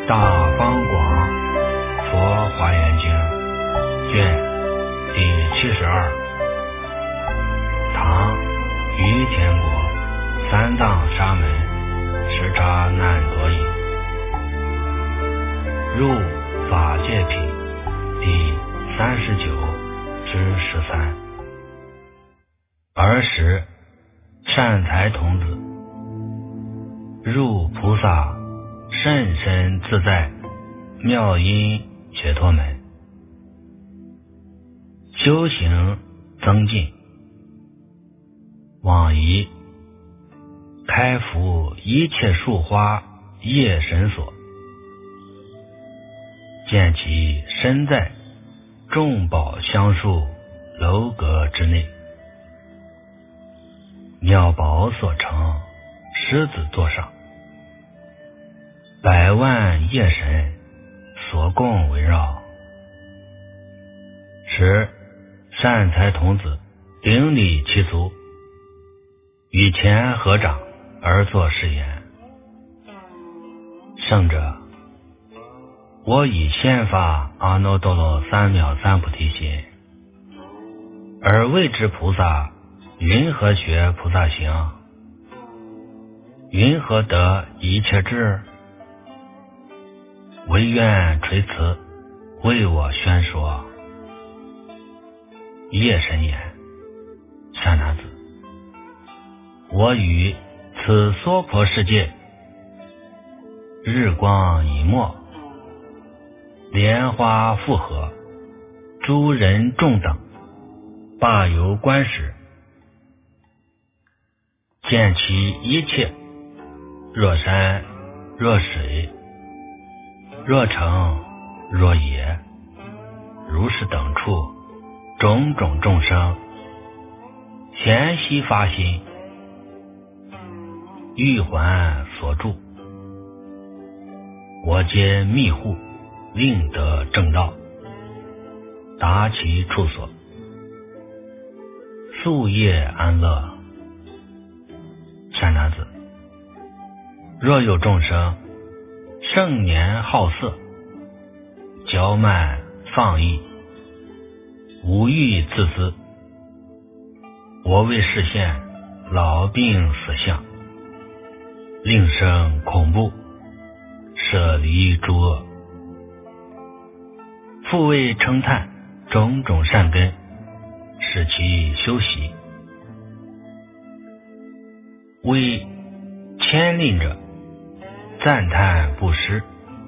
大方广佛华严经卷第72，唐于田国三藏沙门时叉难陀隐入法界品第39之13。儿时善财童子入菩萨甚深自在妙音解脱门，修行增进，往疑开敷一切树花叶神所，见其身在众宝香树楼阁之内，妙宝所成狮子座上，百万夜神所共围绕。时善财童子顶礼其足，与前合掌而作是言：圣者，我以先发阿耨多罗三藐三菩提心，而谓之菩萨云何学菩萨行？云何得一切智？唯愿垂慈为我宣说。夜神言：善男子，我于此娑婆世界，日光已没，莲花复合，诸人众等罢游观时，见其一切，若山若水若城若野，如是等处种种众生，咸悉发心，欲还所住，我皆密护，令得正道，达其处所，宿夜安乐。善男子，若有众生盛年好色，骄慢放逸，无欲自私，我为示现老病死相，令生恐怖，舍离诸恶，复为称叹种种善根，使其修习，为牵令者赞叹不失，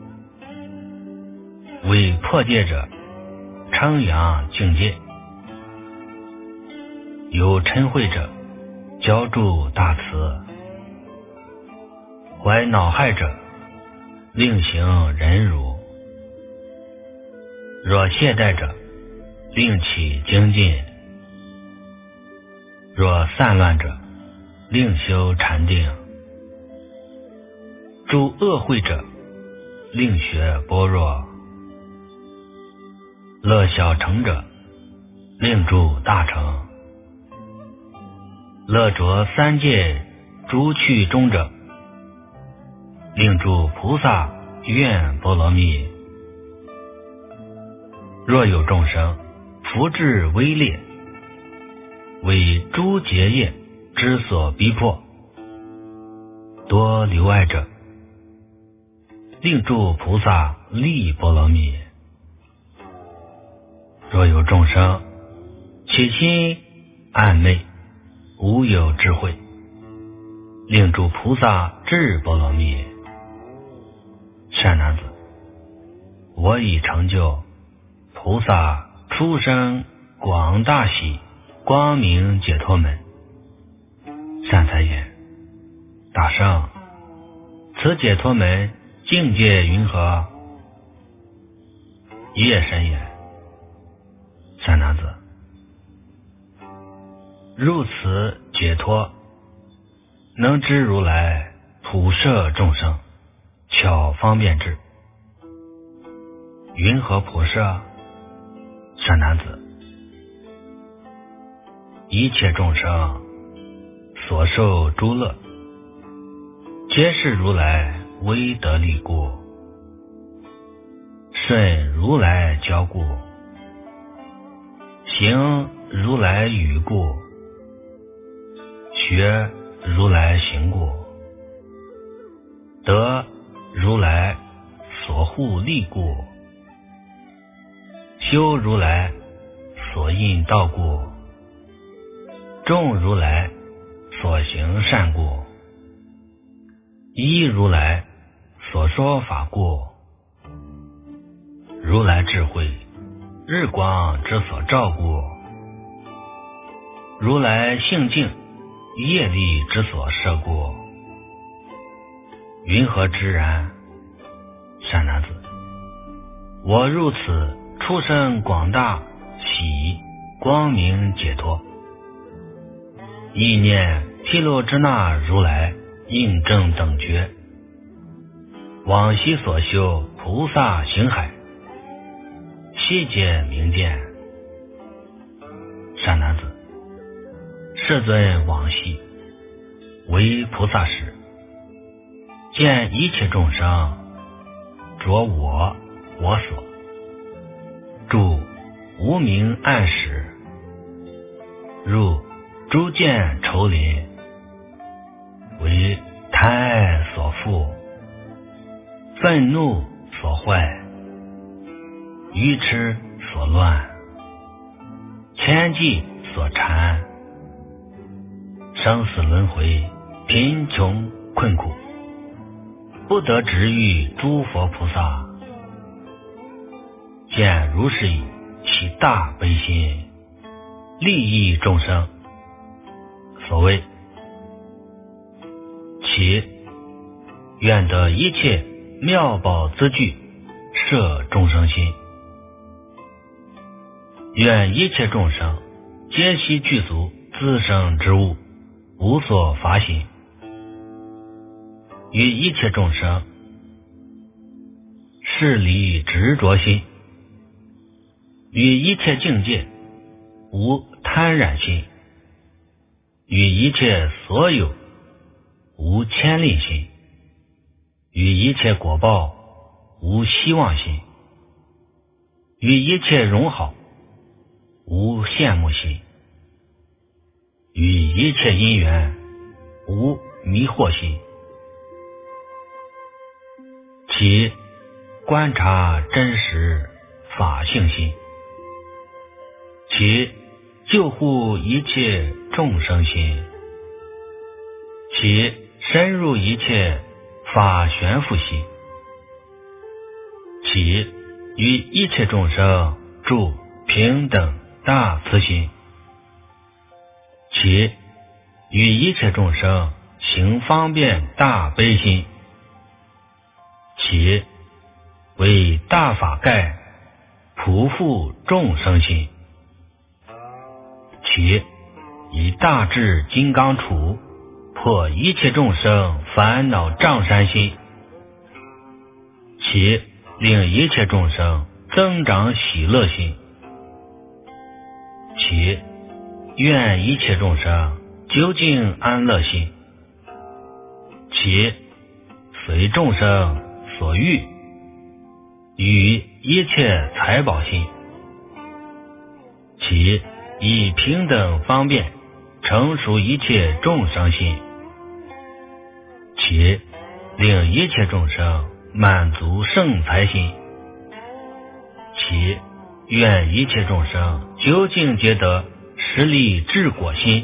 为破戒者称扬境界，有嗔恚者教助大慈，怀恼害者令行忍辱，若懈怠者令起精进，若散乱者令修禅定，诸恶慧者令学般若，乐小成者令住大成，乐着三界诸趣中者令住菩萨愿波罗蜜。若有众生福至微劣，为诸结业之所逼迫，多留爱者令住菩萨利波罗蜜。若有众生起心暗昧，无有智慧，令住菩萨智波罗蜜。善男子，我已成就菩萨出生广大喜光明解脱门。善财言：大圣，此解脱门境界云何？夜神言：善男子，入此解脱，能知如来普摄众生，巧方便智。云何普摄？善男子，一切众生所受诸乐，皆是如来威德力故， 顺如来教故，行如来语故，学如来行故，得如来所护利故，修如来所应道故，众如来所行善故，依如来所说法故，如来智慧日光之所照故，如来性净业力之所摄故，云何之然？善男子，我入此出生广大喜光明解脱，意念毗卢遮那如来印证等觉，往昔所修菩萨行海，悉皆明见。善男子，世尊往昔为菩萨时，见一切众生着我所，住无明暗识，入诸见愁林，为贪爱所缚，愤怒所坏，愚痴所乱，千计所缠，生死轮回，贫穷困苦，不得值遇诸佛菩萨。见如是已，其大悲心，利益众生。所谓其愿得一切妙宝资具，摄众生心，愿一切众生皆悉具足自生之物，无所乏心，与一切众生是离执着心，与一切境界无贪染心，与一切所有无牵吝心，与一切果报无希望心，与一切荣好无羡慕心，与一切因缘无迷惑心，其观察真实法性心，其救护一切众生心，其深入一切法悬浮心，其与一切众生住平等大慈心，其与一切众生行方便大悲心，其为大法盖普覆众生心，其以大智金刚杵破一切众生烦恼障山心，其令一切众生增长喜乐心，其愿一切众生究竟安乐心，其随众生所欲与一切财宝心，其以平等方便成熟一切众生心，其令一切众生满足圣财心，其愿一切众生究竟皆得实力治果心，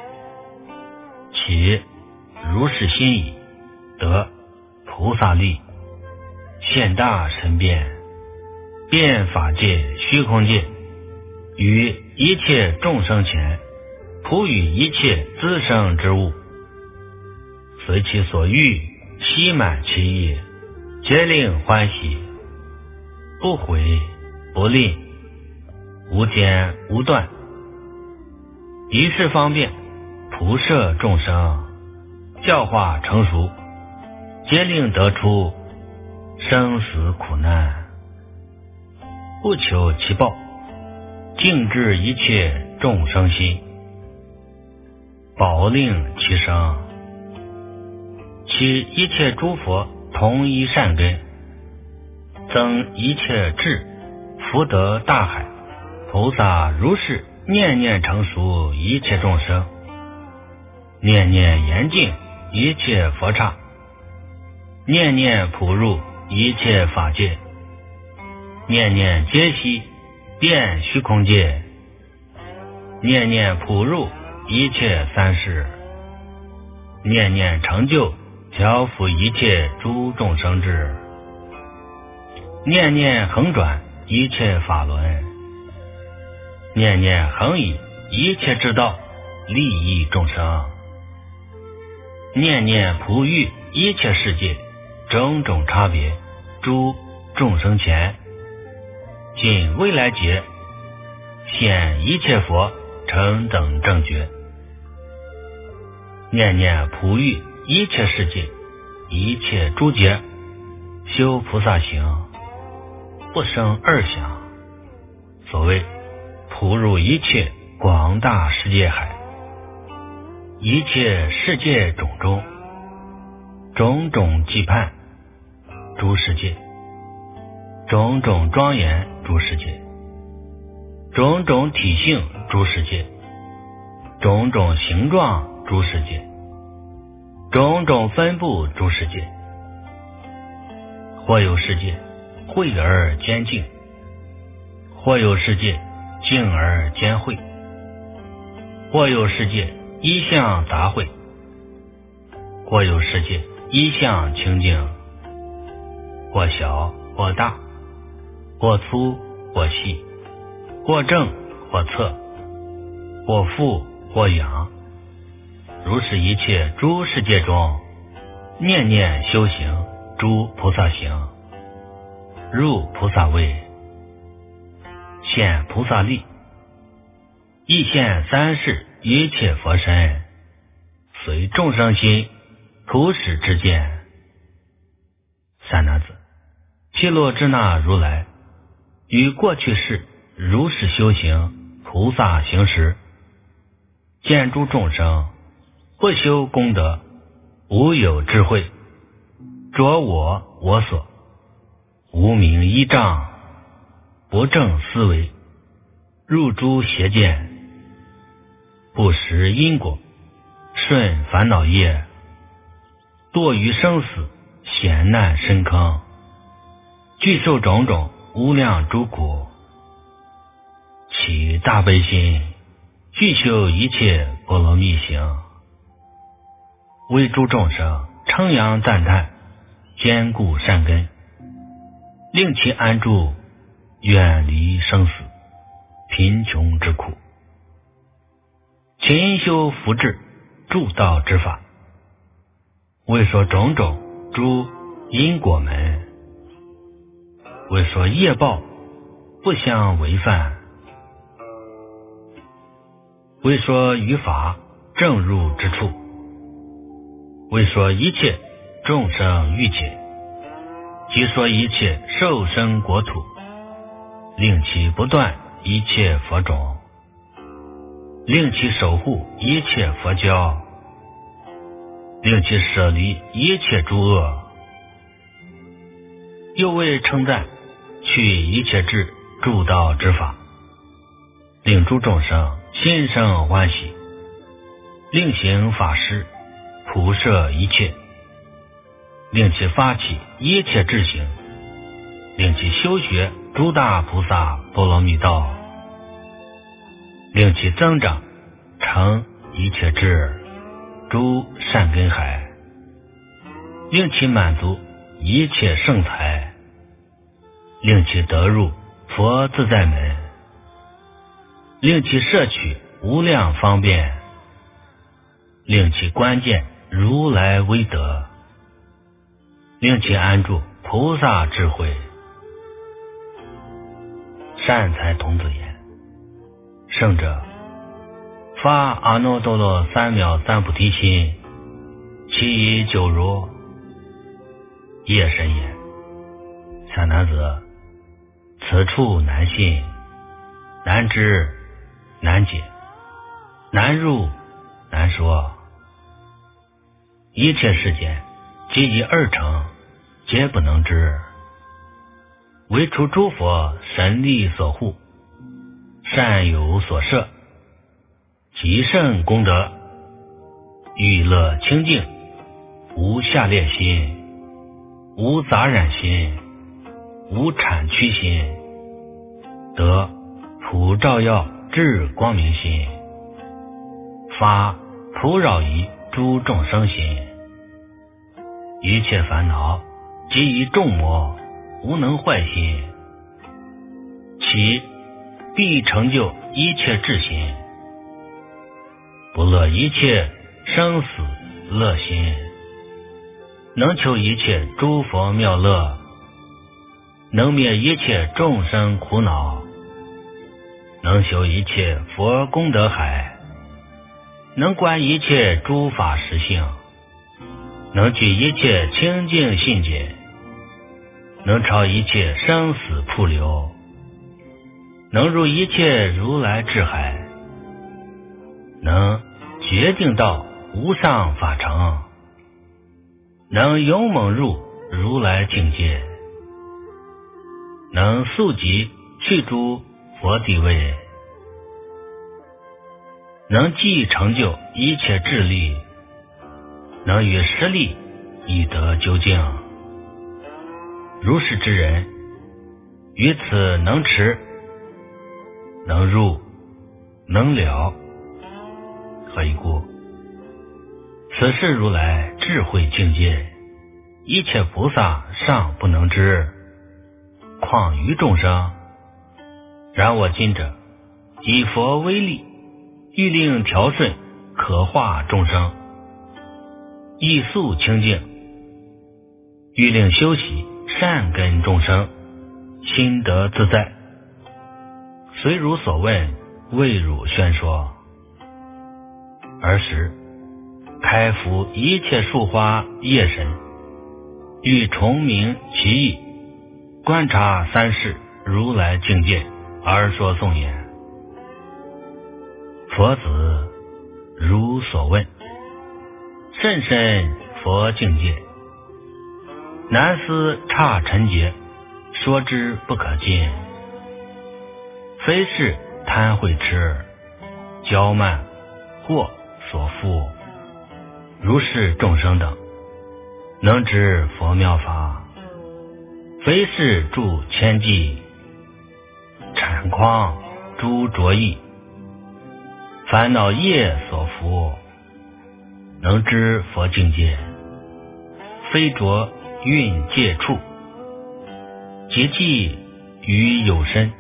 其如是心已，得菩萨力，现大神变，遍法界虚空界，于一切众生前普与一切资生之物，随其所欲悉满其意，皆令欢喜，不悔不吝，无间无断，于是方便普摄众生，教化成熟，皆令得出生死苦难，不求其报，净治一切众生心，保令其生，其一切诸佛同一善根， 增一切智，福德大海。菩萨如是念念成熟一切众生，念念严净一切佛刹，念念普入一切法界，念念皆悉遍虚空界，念念普入一切三世，念念成就调伏一切诸众生智，念念横转一切法轮，念念恒以一切之道利益众生，念念普育一切世界种种差别诸众生前，尽未来劫现一切佛成等正觉，念念普育一切世界一切诸劫修菩萨行，不生二想。所谓普入一切广大世界海，一切世界种中种种羁绊诸世界，种种庄严诸世界，种种体性诸世界，种种形状诸世界，种种分布诸世界。或有世界慧而兼净，或有世界净而兼慧，或有世界一向杂秽，或有世界一向清净，或小或大，或粗或细，或正或侧，或富或养。如是一切诸世界中，念念修行诸菩萨行，入菩萨位，现菩萨力，亦现三世一切佛身，随众生心普使之见。三男子，毗罗遮那如来于过去世如是修行菩萨行时，见诸众生不修功德，无有智慧，着我所，无明依仗，不正思维，入诸邪见，不识因果，顺烦恼业，堕于生死险难深坑，具受种种无量诸苦，起大悲心，具修一切波罗蜜行，为诸众生称扬赞叹，坚固善根，令其安住，远离生死贫穷之苦，勤修福智助道之法，为说种种诸因果门，为说业报不相违犯，为说于法正入之处，为说一切众生欲解，即说一切受生国土，令其不断一切佛种，令其守护一切佛教，令其舍离一切诸恶，又为称赞去一切智助道之法，令诸众生心生欢喜，令行法师普摄一切，令其发起一切智行，令其修学诸大菩萨波罗蜜道，令其增长成一切智诸善根海，令其满足一切圣财，令其得入佛自在门，令其摄取无量方便，令其关键如来威德，令其安住菩萨智慧。善财童子言：圣者，发阿耨多罗三藐三菩提心，其以久如？夜神言：小男子，此处难信，难知，难解，难入，难说。一切世间，即以二乘，皆不能知。 为除诸佛神力所护，善有所摄，极甚功德，欲乐清净，无下劣心，无杂染心，无产屈心，得普照耀智光明心，发普扰夷诸众生心，一切烦恼及于众魔无能坏心，其必成就一切智心，不乐一切生死乐心，能求一切诸佛妙乐，能灭一切众生苦恼，能修一切佛功德海，能观一切诸法实性，能具一切清净信解，能超一切生死瀑流，能入一切如来智海，能决定到无上法城，能勇猛入如来境界，能速疾去诸佛地位，能既成就一切智力，能与实力以得究竟。如是之人，于此能持，能入，能了。何以故？此是如来智慧境界，一切菩萨尚不能知，况于众生？然我今者以佛威力，欲令调顺可化众生，意速清净，欲令修习善根众生，心得自在。虽如所问，为汝宣说。尔时开敷一切树花叶神，欲重明其意，观察三世如来境界，而说颂言：佛子如所问，甚深佛境界，难思刹尘劫，说之不可尽。非是贪慧痴，骄慢或所缚，如是众生等，能知佛妙法，非是住千计，产况诸浊意，烦恼业所缚，能知佛境界，非着蕴界处，结记于有身，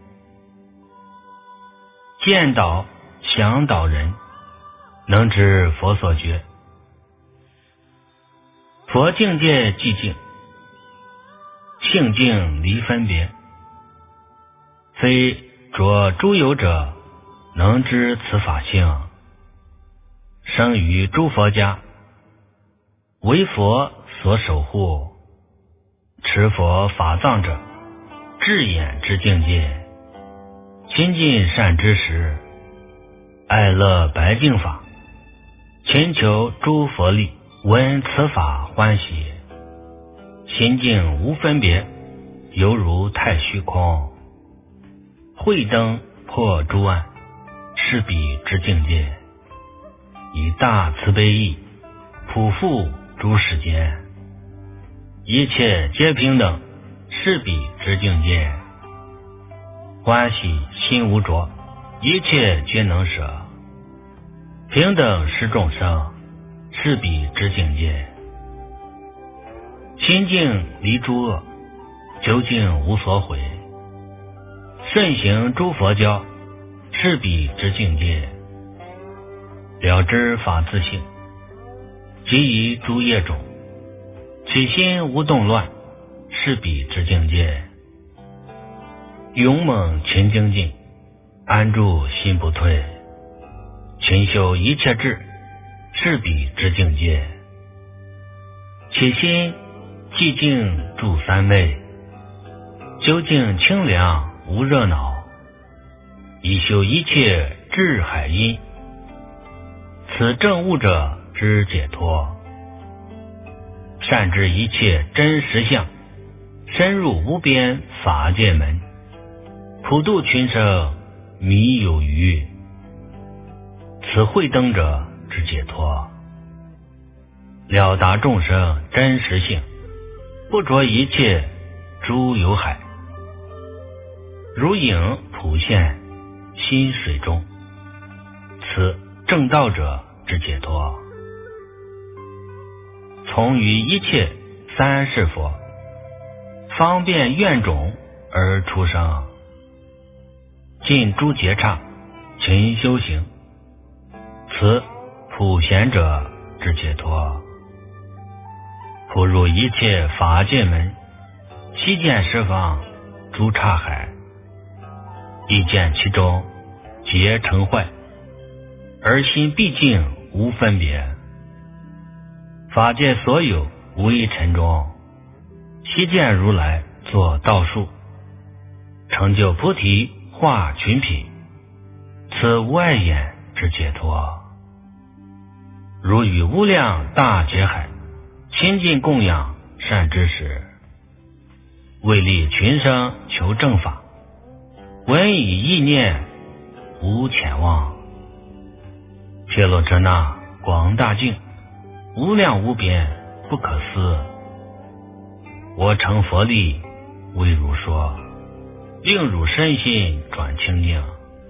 见导想导人，能知佛所觉。佛境界寂静，性净离分别，非着诸有者能知此法性，生于诸佛家，为佛所守护，持佛法藏者，智眼之境界，亲近善知识，爱乐白净法，勤求诸佛力，闻此法欢喜，心境无分别，犹如太虚空，慧灯破诸暗，是彼之境界，以大慈悲意普覆诸世间，一切皆平等，是彼之境界，欢喜心无着，一切皆能舍，平等是众生，是彼之境界，心净离诸恶，究竟无所悔，顺行诸佛教，是彼之境界，了知法自性，即于诸业中，起心无动乱，是彼之境界，勇猛勤精进，安住心不退，勤修一切智，是彼之境界，起心寂静住三昧，究竟清凉无热恼，以修一切智海因，此证悟者之解脱，善知一切真实相， 深入无边法界门，普度群生弥有余。此慧灯者之解脱，了达众生真实性，不着一切诸有海，如影普现心水中，此正道者之解脱。从于一切三世佛，方便愿种而出生，尽诸劫刹勤修行，此普贤者之解脱。普入一切法界门，悉见十方诸刹海，亦见其中皆成坏，而心毕竟无分别。法界所有微尘中，悉见如来作道术，成就菩提化群品，此无碍眼之解脱。如与无量大劫海，亲近供养善知识，为利群生求正法，闻以意念无浅望，揭露着那广大境，无量无边不可思。我成佛力为汝说，令汝身心转清净。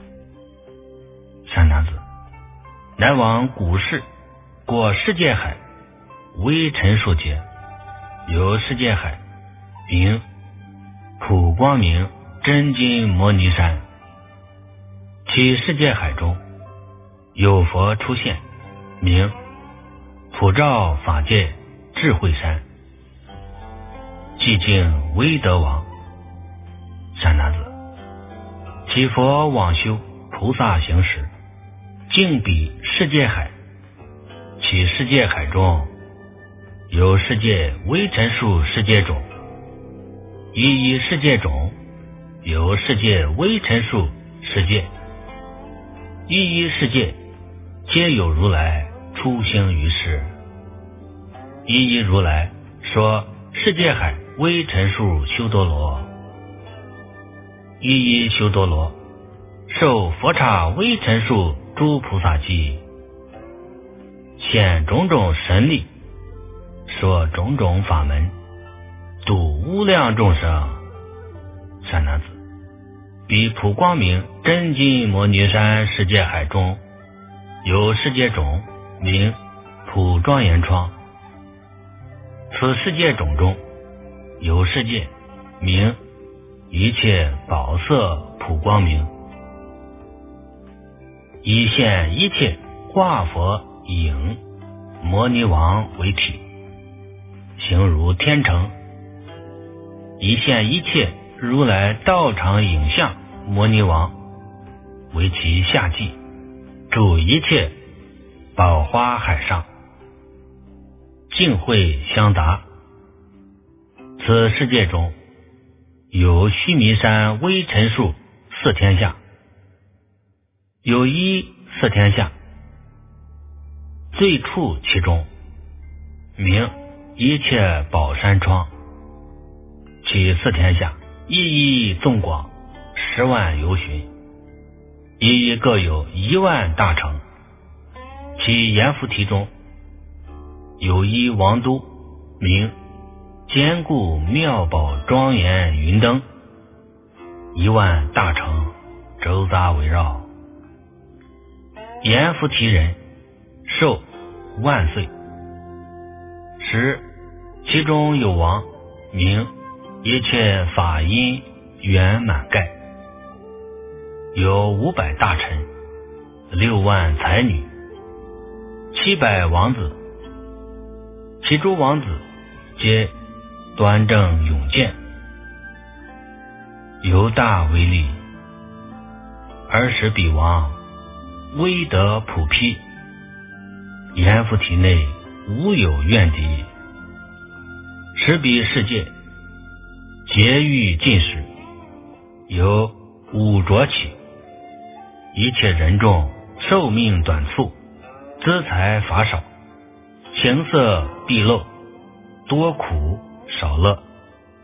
善男子，乃往古世过世界海，微尘数劫，有世界海名普光明真金摩尼山，其世界海中有佛出现，名普照法界智慧山，寂静威德王。善男子，其佛往修菩萨行时，敬彼世界海，其世界海中有世界微尘数世界种，一一世界种有世界微尘数世界，一一世界皆有如来出行于世。一一如来说世界海微尘数修多罗，一一修多罗受佛刹微尘数诸菩萨记，现种种神力，说种种法门，度无量众生。善男子，彼普光明真金摩尼山世界海中有世界种，名普庄严窗，此世界种中有世界名一切宝色普光明，以现一切化佛影摩尼王为体，形如天成，以现一切如来道场影像摩尼王为其下髻，住一切宝花海上，净慧相达。此世界中有须弥山微尘数四天下，有一四天下，最处其中，名一切宝山窗，其四天下一一纵广10万由旬，一一各有1万大城，其阎浮提中有一王都，名坚固妙宝庄严云灯，1万大城周匝围绕。阎浮提人寿万岁，时其中有王，名一切法音圆满盖，有500大臣，6万才女，700王子，其诸王子皆端正勇健，由大为利，而使彼王威德普披，阎浮提内无有怨敌，使彼世界劫狱尽时，由五浊起，一切人众寿命短促，资财乏少，形色毕露，多苦少乐，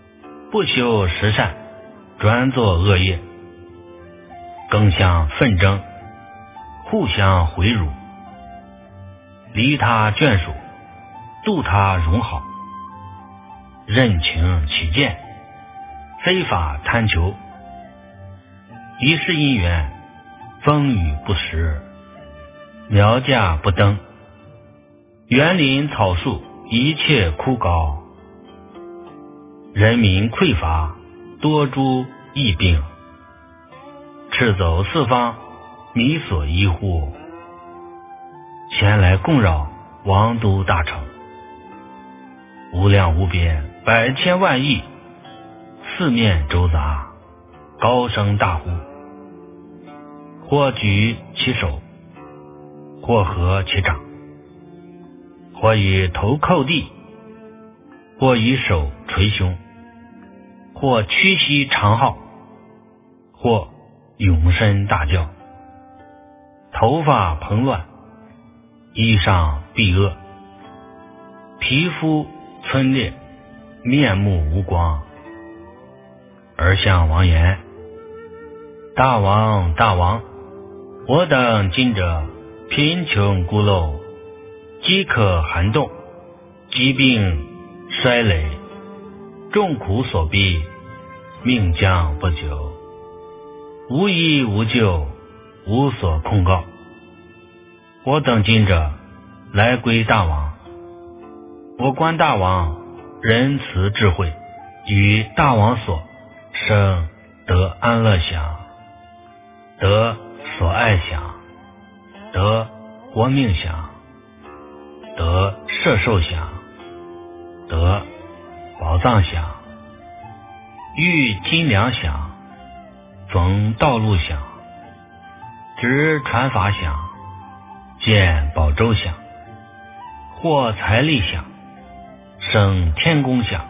不修十善，专做恶业，更相纷争，互相毁辱，离他眷属，度他荣好，任情起见，非法贪求，一世因缘，风雨不时，苗价不登，园林草树一切枯槁，人民匮乏，多诸疫病，赤走四方，弥所依护，前来共扰王都大城，无量无边，百千万亿，四面周杂，高声大呼，或举其手，或合其掌，或以头叩地，或以手捶胸，或屈膝长号，或永声大叫，头发蓬乱，衣裳蔽恶，皮肤皴裂，面目无光，而向王言：大王，大王，我等今者贫穷孤陋，饥渴寒冻，疾病衰累，众苦所逼，命将不久，无依无救，无所控告。我等今者来归大王，我观大王仁慈智慧，与大王所生得安乐享，得所爱享，得活命享，得摄受享，得宝藏享，遇金粮享，逢道路享，执传法享，见宝舟享，获财力享，生天宫享。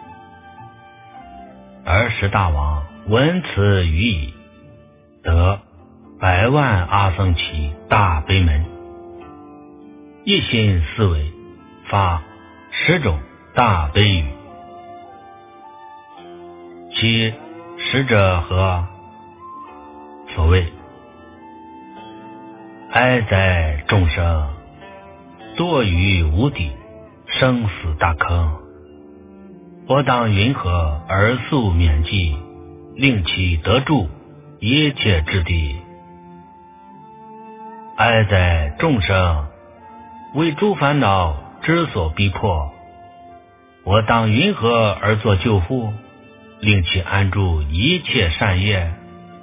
儿时大王闻此语已，得100万阿僧祇大悲门，一心思维，发10种大悲语。其10者何？所谓哀哉众生，堕于无底生死大坑，我当云何而速免济，令其得住一切之地。哀哉众生，为诸烦恼之所逼迫，我当云何而作救护，令其安住一切善业。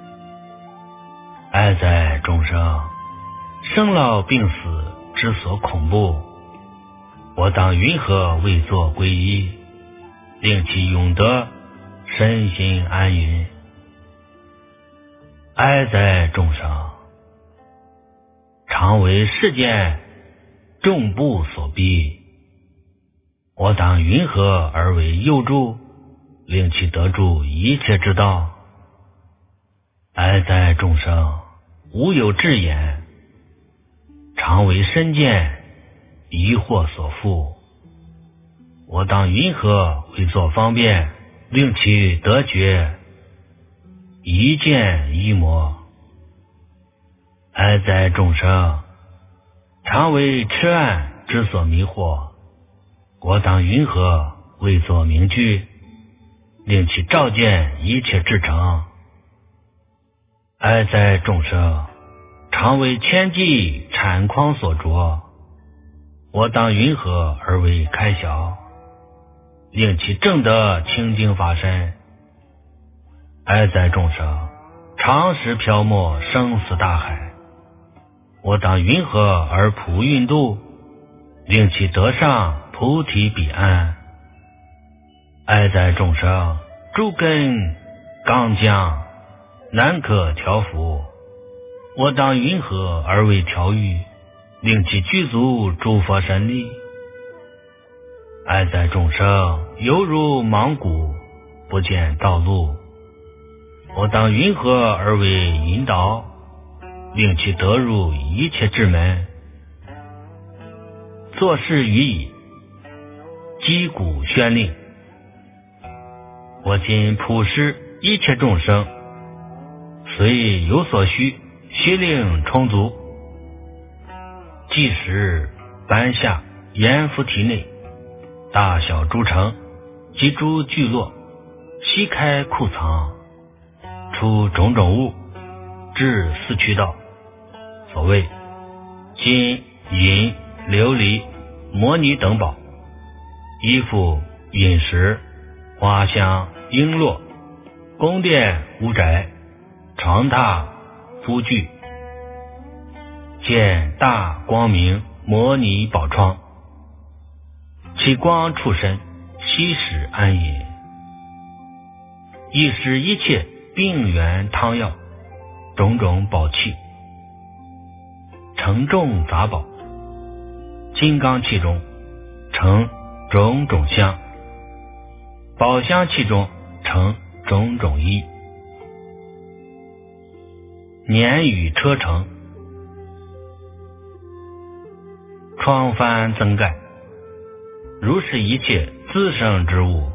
哀哉众生，生老病死之所恐怖，我当云何为作皈依，令其永得身心安云。哀哉众生，常为世间众怖所逼，我当云何而为佑助，令其得住一切之道。哀哉众生，无有智眼，常为身见疑惑所缚，我当云何为作方便，令其得觉一见一魔。哀哉众生，常为痴暗之所迷惑，我当云何为作明具，令其照见一切至诚。哀哉众生，常为千计产筐所着，我当云何而为开晓，令其正得清净法身。哀哉众生，常时漂没生死大海，我当云何而普运度，令其得上菩提彼岸。哀哉众生，诸根刚强，难可调伏，我当云何而为调御，令其具足诸佛神力。哀哉众生，犹如盲骨，不见道路，我当云何而为引导，令其得入一切智门。作事于已，击鼓宣令， 我今普施一切众生，虽有所需，悉令充足。即时颁下阎浮提内大小诸城及诸聚落，悉开库藏，出种种物，至四驱道。所谓金银琉璃摩尼等宝，衣服饮食花香璎珞，宫殿屋宅床榻夫具，见大光明摩尼宝窗，其光触身，悉使安隐。亦使一切病源汤药，种种宝器，盛重杂宝，金刚器中盛种种香，宝香器中盛种种衣，年与车乘，窗幡增盖，如是一切自生之物，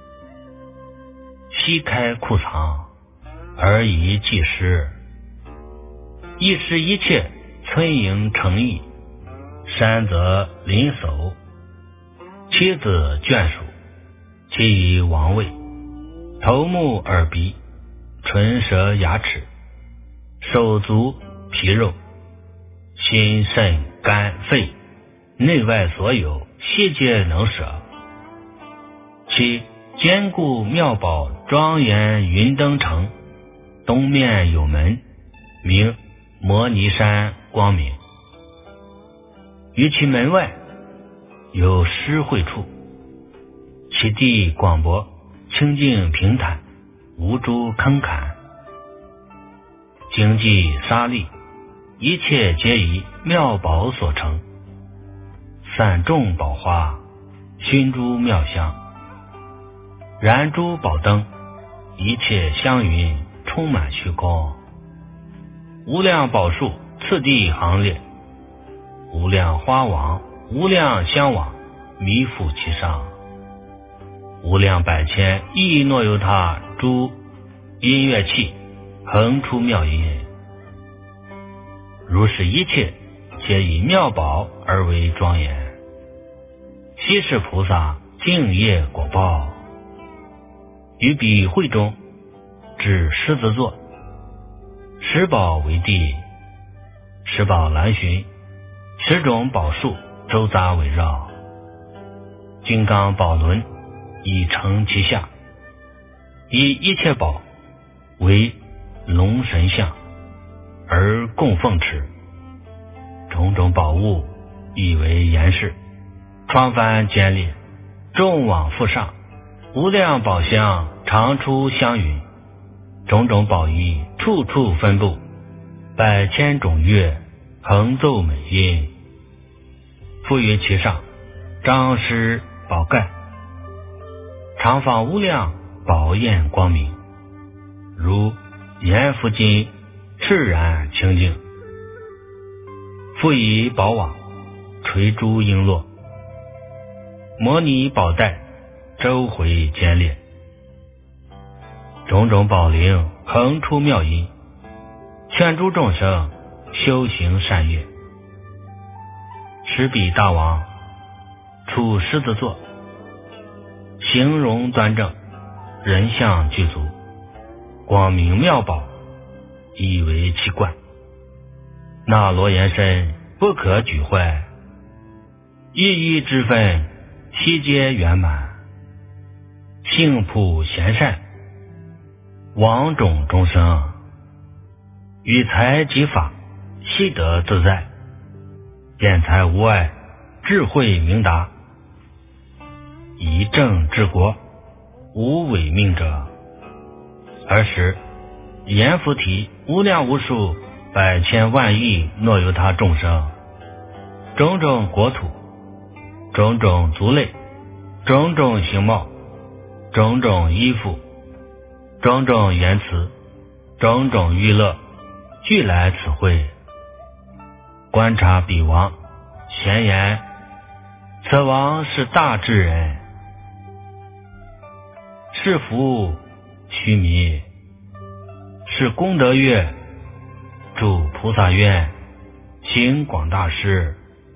悉开库藏，而以济施。亦使一切村营城邑，山泽林叟，妻子眷属，其以王位，头目耳鼻，唇舌牙齿，手足皮肉，心肾肝肺，内外所有，悉皆能舍。其坚固妙宝庄严云灯城，东面有门，名摩尼山光明。于其门外有施会处，其地广博，清净平坦，无诸坑坎，经济沙砾，一切皆以妙宝所成，散众宝花，熏诸妙香，燃诸宝灯，一切香云充满虚空，无量宝树次第行列，无量花网，无量香网，弥覆其上，无量百千亿诺由他诸音乐器，恒出妙音。如是一切皆以妙宝而为庄严。悉是菩萨净业果报，于彼会中至狮子座，十宝为地，十宝栏巡，十种宝树周匝围绕，金刚宝轮已成其下，以一切宝为龙神像而供奉持，种种宝物以为严饰，窗幡坚列，众往复上，无量宝香常出香云，种种宝衣处处分布，百千种乐恒奏美音，复于其上张施宝盖，常放无量宝焰光明，如阎浮金赤然清净，复以宝网垂诸璎珞，摩尼宝带周回坚列，种种宝铃恒出妙音，劝诸众生修行善业。十彼大王处狮子座，形容端正，人相具足，光明妙宝以为其冠，那罗延伸不可举坏，一一之分悉皆圆满，幸普贤善，王种众生，与财及法悉得自在，辩才无碍，智慧明达，以正治国，无违命者。尔时阎浮提无量无数百千万亿诺由他众生，种种国土，种种族类，种种形貌，种种衣服，种种言辞，种种娱乐，俱来此会。观察彼王，咸言：此王是大智人。 是福须弥，是功德月，住菩萨院，行广大事。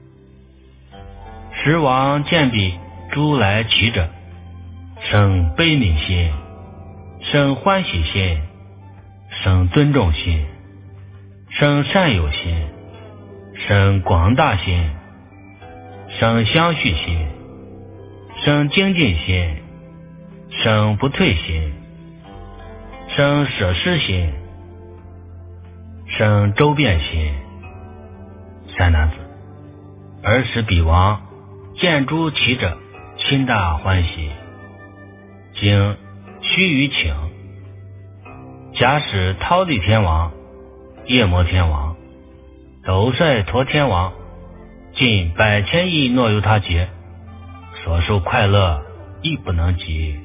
时王见彼诸来骑者，生悲悯心，生欢喜心，生尊重心，生善友心，生广大心，生相续心，生精进心，生不退心，生舍施心，生周遍心。三男子，尔时彼王见诸骑者，心大欢喜，经须臾请，假使忉利天王、夜摩天王、斗率陀天王尽百千亿诺由他劫，所受快乐亦不能及。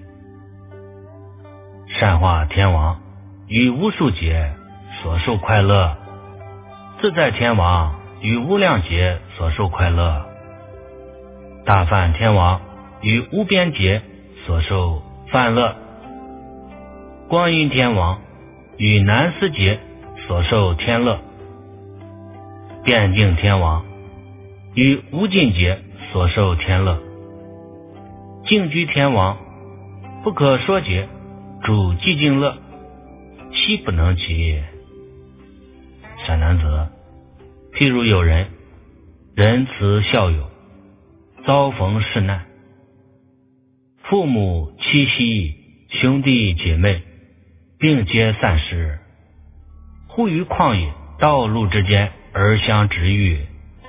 善化天王与无数劫所受快乐，自在天王与无量劫所受快乐，大梵天王与无边劫所受梵乐，光晕天王与南斯劫所受天乐，遍净天王与无尽劫所受天乐，净居天王不可说劫主寂静乐，悉不能及。善男子，譬如有人仁慈孝友，遭逢世难，父母妻媳兄弟姐妹并皆散失，忽于旷野道路之间而相值遇，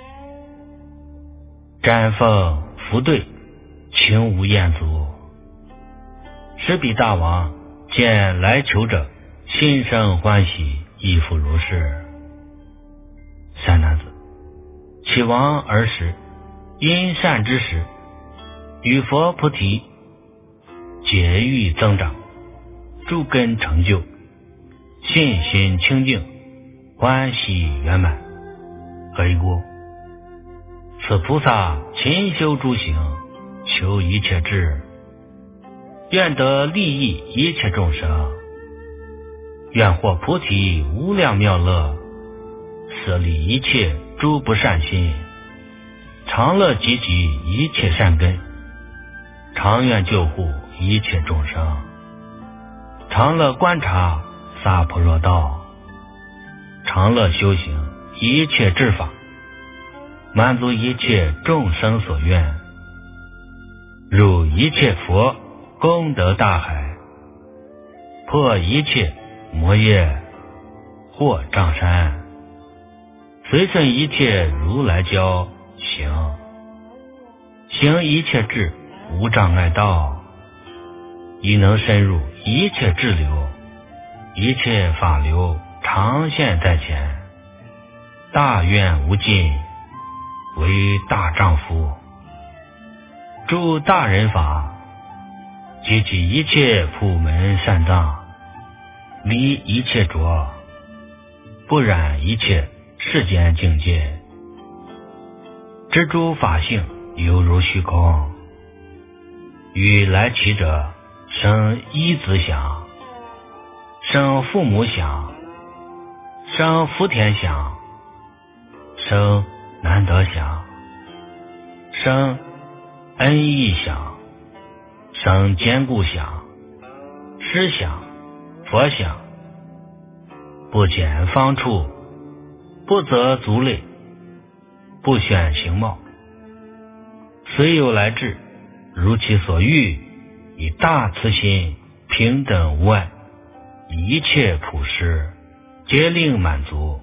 瞻奉福对，情无厌足。时彼大王见来求者，心生欢喜，亦复如是。善男子，其王儿时因善之时，与佛菩提解欲增长，诸根成就，信心清净，欢喜圆满。何以故？此菩萨勤修诸行，求一切智，愿得利益一切众生，愿获菩提无量妙乐，舍离一切诸不善心，常乐积集一切善根，常愿救护一切众生，常乐观察萨婆若道，常乐修行一切智法，满足一切众生所愿，入一切佛功德大海，破一切魔业或障山，随顺一切如来教行，行一切智无障碍道，亦能深入一切智流，一切法流常现在前，大愿无尽，为大丈夫。诸大人法，积集一切普门善藏，离一切浊，不染一切世间境界，知诸法性犹如虚空，与来其者生一子想，生父母想，生福田想，生难得想，生恩义想，生坚固想，师想，佛想，不减方处，不择族类，不选形貌，虽有来至，如其所欲，以大慈心平等无碍，一切普施，皆令满足。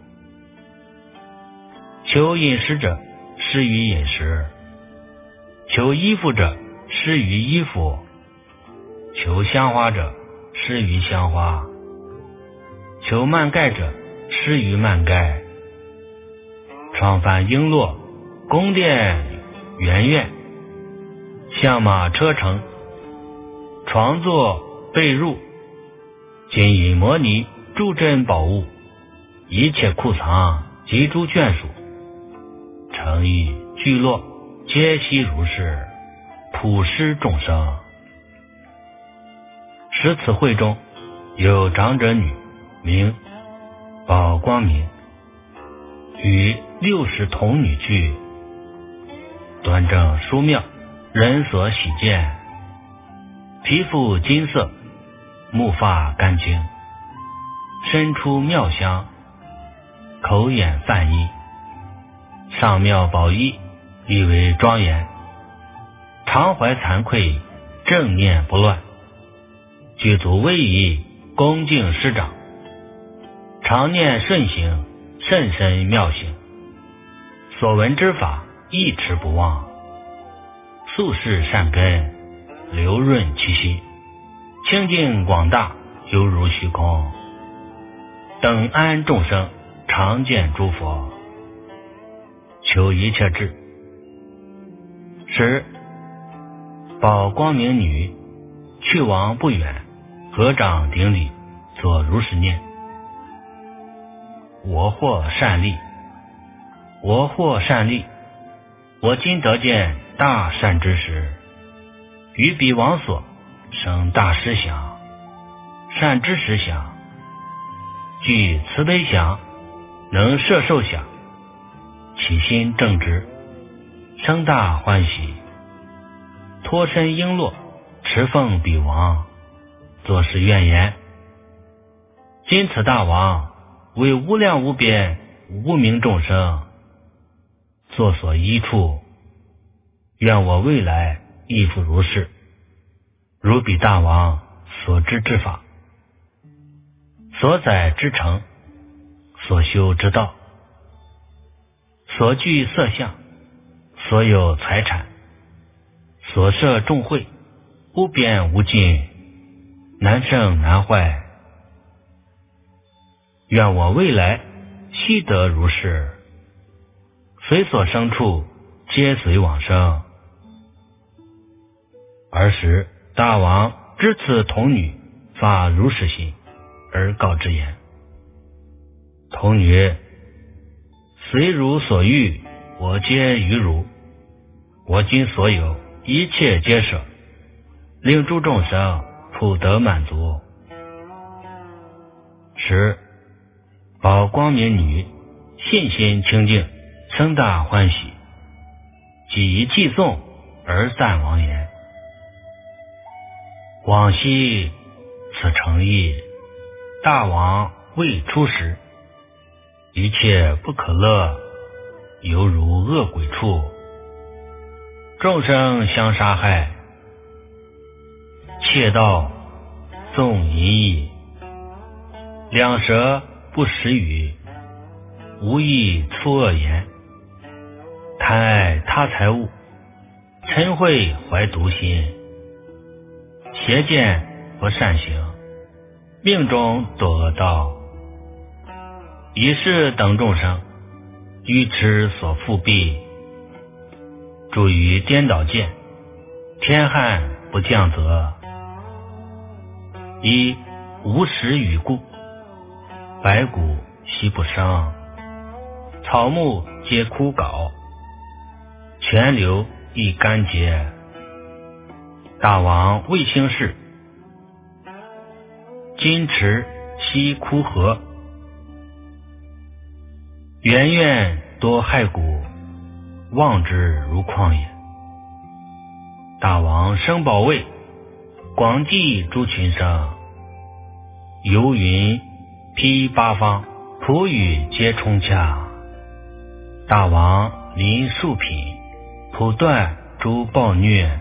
求饮食者，施于饮食；求衣服者，施于衣服；求香花者，施于香花；求漫盖者，施于漫盖。创梵璎珞，宫殿园苑，象马车乘，床座被褥，金银摩尼，诸珍宝物，一切库藏及诸眷属，诚意聚落，皆悉如是，普施众生。 十此会中有长者女，名宝光明，与60童女去，端正殊妙，人所喜见，皮肤金色，目发干净，身出妙香，口眼泛衣，上妙宝衣，以为庄严，常怀惭愧，正念不乱，具足威仪，恭敬师长，常念顺行，甚深妙行，所闻之法一持不忘，素世善根，流润其心，清净广大，犹如虚空，等安众生，常见诸佛，求一切智。十宝光明女去往不远，合掌顶礼，作如是念：我获善利，我获善利，我今得见大善之时，于彼往所生大师想，善知识想，具慈悲想，能摄受想，起心正直，生大欢喜，脱身璎珞，持奉彼王，作是愿言：今此大王为无量无边无名众生作所依处，愿我未来亦复如是，如彼大王所知之法，所载之诚，所修之道，所具色相，所有财产，所设众会，无边无尽，难胜难坏，愿我未来悉得如是，随所生处，皆随往生。尔时大王知此童女发如是心，而告之言：童女，随如所欲，我皆于如，我今所有一切皆舍，令诸众生普得满足。十宝光明女信心清净，生大欢喜，即以偈颂而赞王言：往昔此诚意，大王未出时，一切不可乐，犹如恶鬼处，众生相杀害，窃盗纵淫逸，两舌不食语，无意粗恶言，贪爱他财物，嗔恚怀毒心，邪见不善行，命中堕恶道，以是等众生，愚痴所覆蔽，住于颠倒见，天旱不降泽，以无食语故，白骨悉不生，草木皆枯槁，泉流亦干竭。大王未兴事，金池悉枯涸，园苑多骸骨，望之如旷野。大王生宝位，广济诸群生，游云披八方，普雨皆充洽。大王临树品，普断诸暴虐，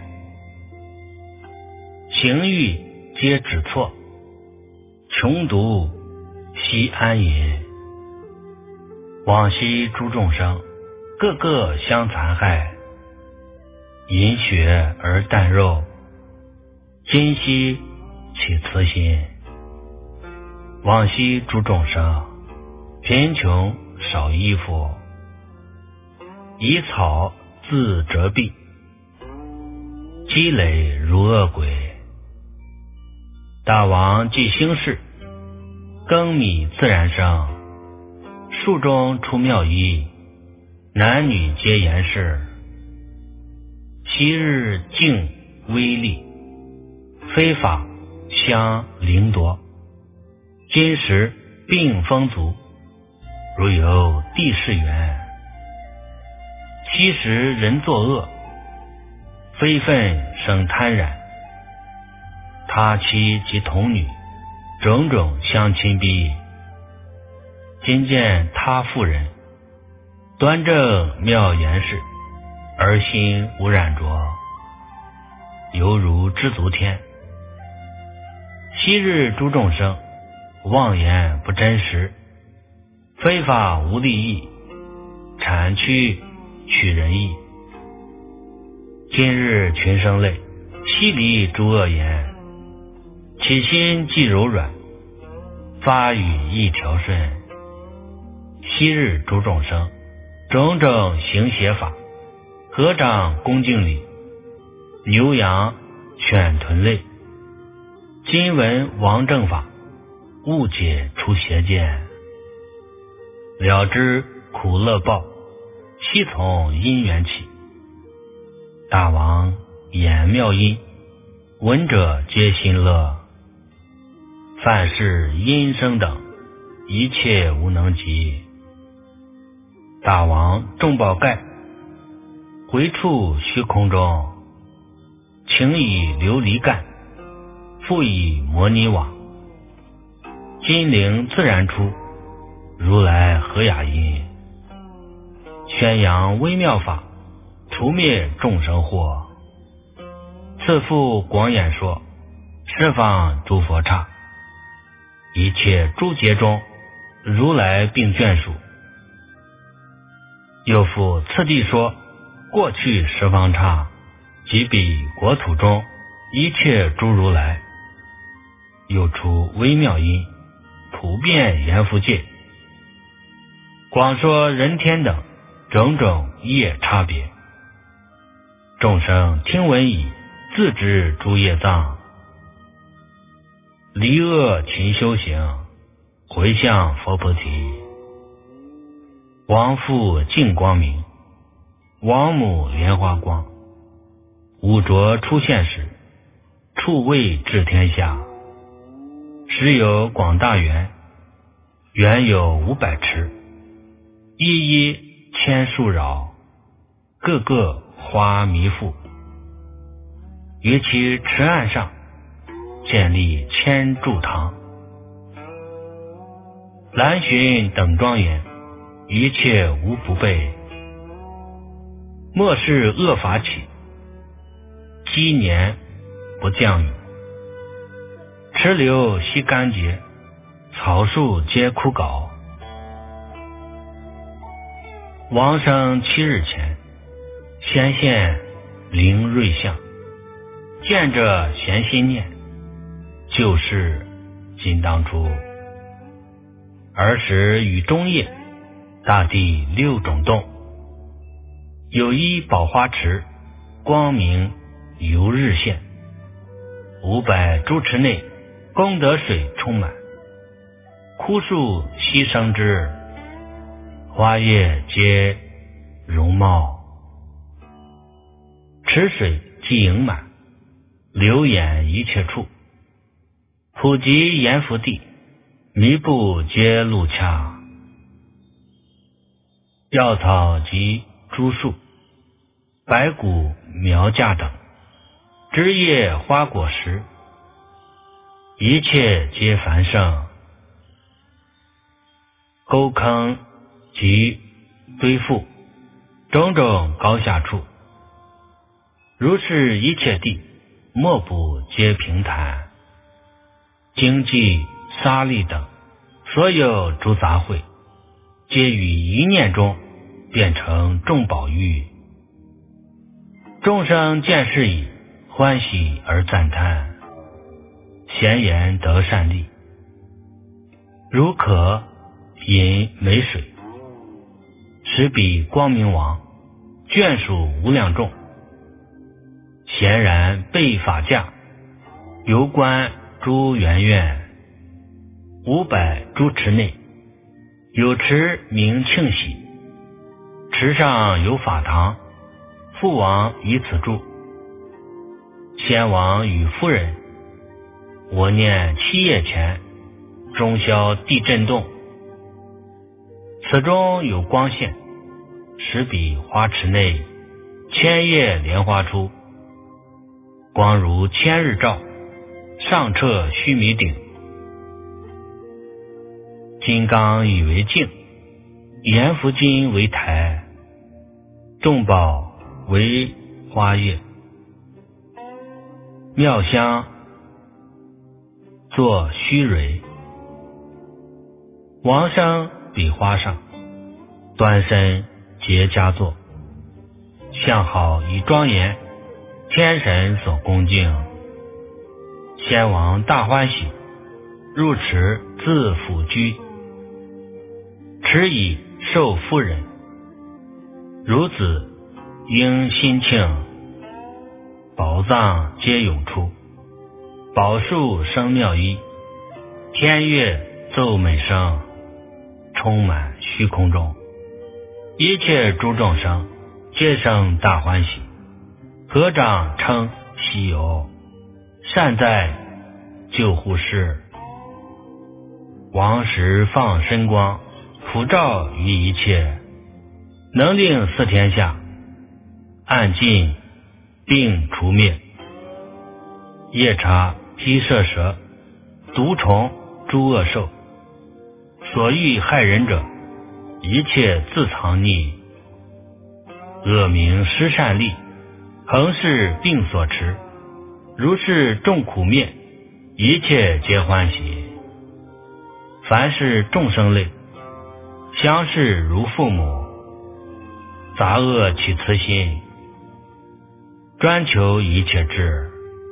行欲皆止错，穷毒悉安隐。往昔诸众生，个个相残害，饮血而啖肉，今夕起慈心。往昔诸众生，贫穷少衣服，以草自折臂，积累如恶鬼。大王既兴事，耕米自然生，树中出妙衣，男女皆言是。昔日净威力，非法相邻夺。今时并风足，如有地势缘。昔时人作恶，非分生贪婪。他妻及童女，种种相亲逼。今见他妇人，端正妙言事，而心无染着，犹如知足天。昔日诸众生，妄言不真实，非法无利益，谄曲取人意。今日群生类，悉离诸恶言，起心既柔软，发语亦调顺。昔日诸众生，种种行邪法，合掌恭敬礼，牛羊犬豚类。今闻王正法，误解出邪见，了知苦乐报，悉从因缘起。大王言妙音，闻者皆心乐。凡是音声等，一切无能及。大王众宝盖，回处虚空中，请以琉璃干，复以摩尼网。金灵自然出，如来和雅音。宣扬微妙法，除灭众生祸。次复广演说，十方诸佛刹。一切诸劫中，如来并眷属。又复次第说，过去十方刹，即彼国土中一切诸如来。又出微妙音，普遍阎浮界，广说人天等种种业差别。众生听闻已，自知诸业障，离恶勤修行，回向佛菩提。王父净光明，王母莲花光。五浊出现时，处位治天下。时有广大园，园有500池，一一千树绕，个个花弥覆。于其池岸上，建立千柱堂。兰寻等庄严，一切无不备。莫是恶法起，积年不降雨。池流悉干竭，草树皆枯槁。王生7日前，先现灵瑞相，见着闲心念，旧事今当初。儿时与中夜，大地6种洞，有一宝花池，光明如日现。500诸池内，功德水充满，枯树悉生之，花叶皆容貌。池水既盈满，流掩一切处，普及阎浮地，弥布皆路洽。药草及诸树，白骨苗架等，枝叶花果实，一切皆繁盛。沟坑及堆覆，种种高下处，如是一切地，莫不皆平坦。经济沙砾等，所有诸杂秽，皆于一念中变成众宝玉。众生见是已，欢喜而赞叹，闲言得善利。如可饮美水，使彼光明王，眷属无量众，闲然备法驾，游观诸园院。500诸池内，有池名庆喜，池上有法堂，父王于此住。先王与夫人我念7夜前，中宵地震动，此中有光线，使彼花池内千叶莲花出，光如千日照，上彻须弥顶。金刚以为镜，阎浮金为台，众宝为花叶，妙香作虚蕊。王生比花上，端身结佳作，相好以庄严，天神所恭敬。先王大欢喜，入池自抚居，池以受夫人，孺子应心庆，宝藏皆涌出，宝树生妙音，天乐奏美声，充满虚空中，一切诸众生皆生大欢喜，合掌称西游，善哉救护世。王时放身光，普照于一切，能令四天下暗尽并除灭。夜叉披射蛇，毒虫诸恶兽，所欲害人者，一切自藏匿。恶名施善利，恒是并所持，如是众苦灭，一切皆欢喜。凡是众生类，相视如父母，杂恶起慈心，专求一切智，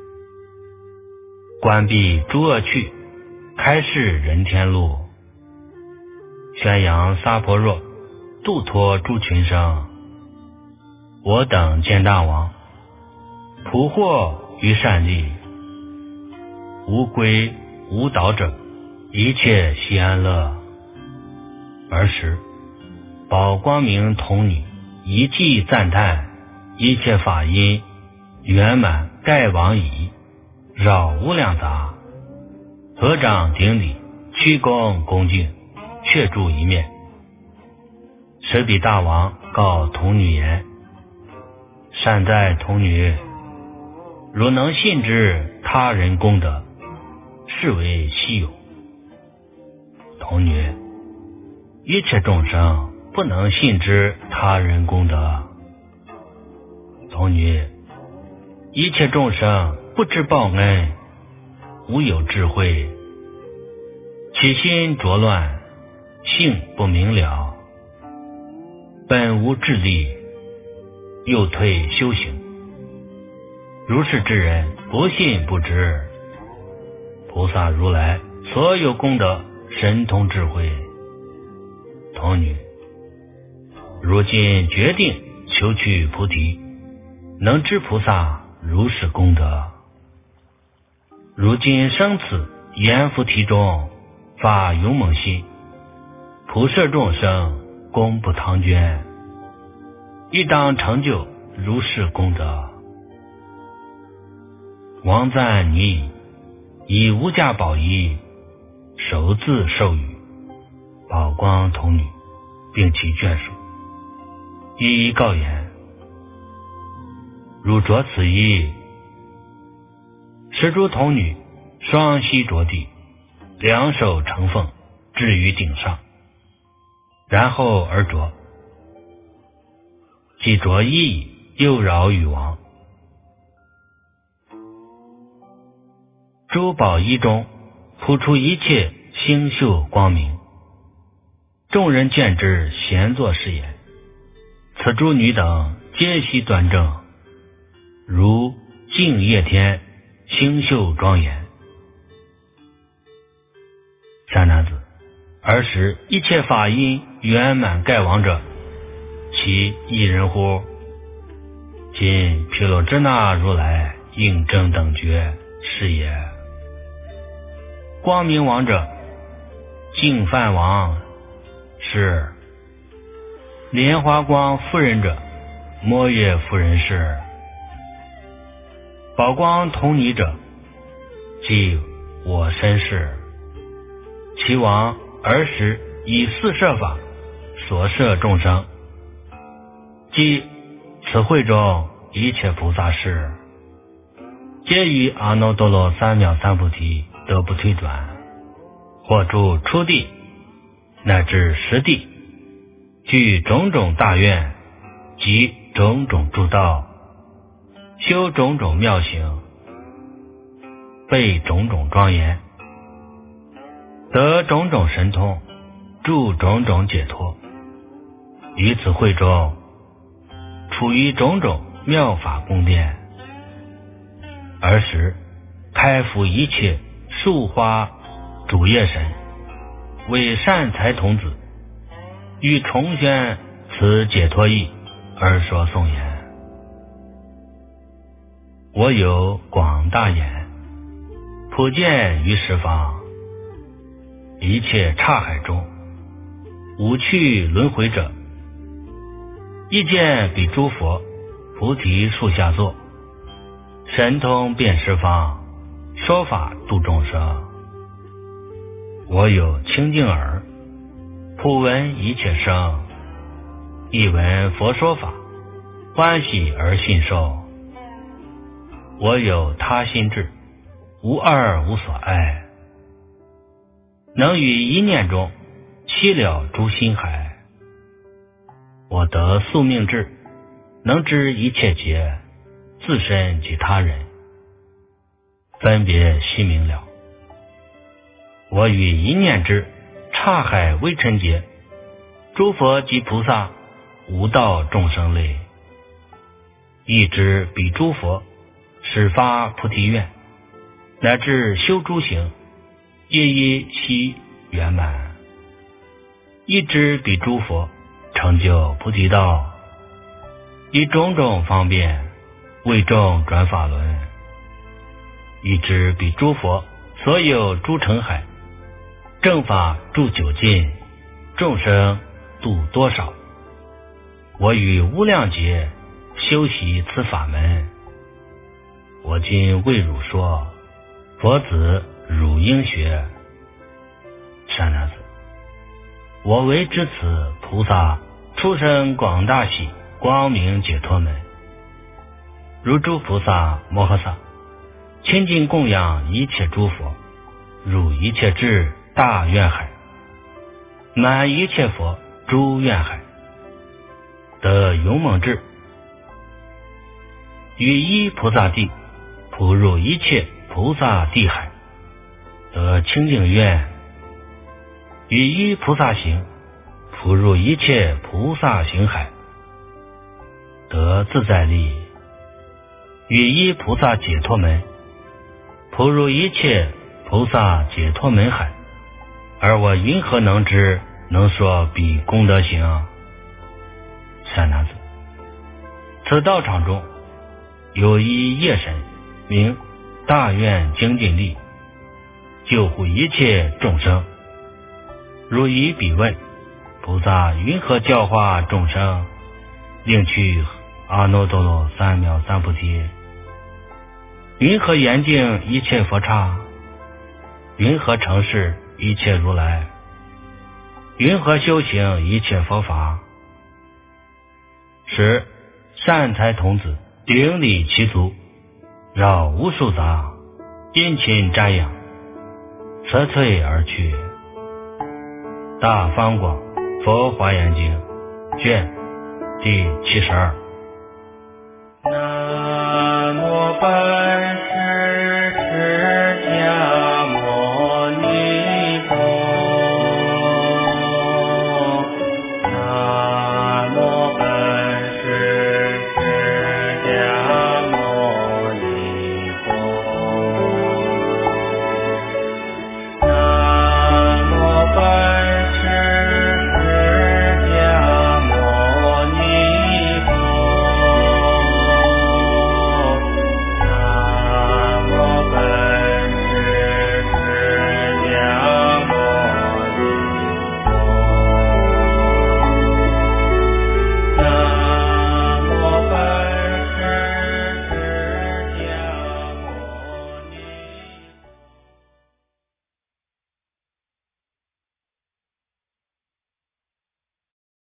关闭诸恶趣，开示人天路，宣扬萨婆若，度脱诸群生。我等见大王，普获于善利，无归无倒者，一切悉安乐。儿时宝光明童女一记赞叹，一切法音圆满盖往矣，绕无量杂，合掌顶礼，屈躬恭敬，却住一面。舍彼大王告童女言：善哉童女，如能信之他人功德，是为稀有。童女，一切众生不能信之他人功德。童女，一切众生不知报恩，无有智慧，起心浊乱，性不明了，本无智力，又退修行。如是之人，不信不知。菩萨如来所有功德神通智慧，童女，如今决定求取菩提，能知菩萨如是功德。如今生此阎浮提中，发勇猛心，普摄众生，功不唐捐，亦当成就如是功德。王赞你矣，以无价宝衣，首自授予宝光童女，并其眷属，一一告言：汝着此衣，使诸童女双膝着地，两手承奉，置于顶上，然后而着。既着衣矣，又饶与王。诸宝衣中铺出一切星宿光明，众人见之，咸作是言：此诸女等皆悉端正，如净夜天，星宿庄严。善男子，儿时一切法音圆满盖王者，其一人乎？今毗卢遮那如来应正等觉，是也。光明王者，净饭王是。莲华光夫人者，摩耶夫人是。宝光童女者，即我身世，其王儿时以四摄法所摄众生，即此会中一切菩萨事，皆于阿耨多罗三藐三菩提得不退转，或住初地乃至十地，具种种大愿及种种诸道，修种种妙行，备种种庄严，得种种神通，住种种解脱。于此会中，处于种种妙法宫殿，儿时开敷一切树花主业神，为善财童子，欲重宣此解脱义而说颂言：我有广大眼，普见于十方，一切刹海中，无趣轮回者，亦见彼诸佛菩提树下坐，神通遍十方，说法度众生。我有清净耳，普闻一切声，亦闻佛说法，欢喜而信受。我有他心智，无二无所爱，能于一念中悉了诸心海。我得宿命智，能知一切劫，自身及他人，分别悉明了。我与一念之刹海微尘劫，诸佛及菩萨无道众生类，亦知彼诸佛始发菩提愿，乃至修诸行，业一悉圆满。亦知彼诸佛成就菩提道，以种种方便为众转法轮。亦知彼诸佛所有诸尘海，正法住久尽，众生度多少。我于无量劫修习此法门，我今为汝说，佛子汝应学。善男子，我为至此菩萨出生广大喜光明解脱门，如诸菩萨摩诃萨亲近供养一切诸佛，入一切智大愿海，满一切佛诸愿海，得勇猛智，于一菩萨地普入一切菩萨地海，得清净愿，于一菩萨行普入一切菩萨行海，得自在力，于一菩萨解脱门普入一切菩萨解脱门海。而我云何能知能说彼功德行？善男子，此道场中有一夜神，名大愿精进力，救护一切众生。如以彼问，菩萨云何教化众生，令去阿耨多罗三藐三菩提？云何严净一切佛刹？云何成事一切如来？云何修行一切佛法？使善财童子顶礼其足，绕无数匝，殷勤瞻仰，辞退而去。大方广佛华严经卷第72。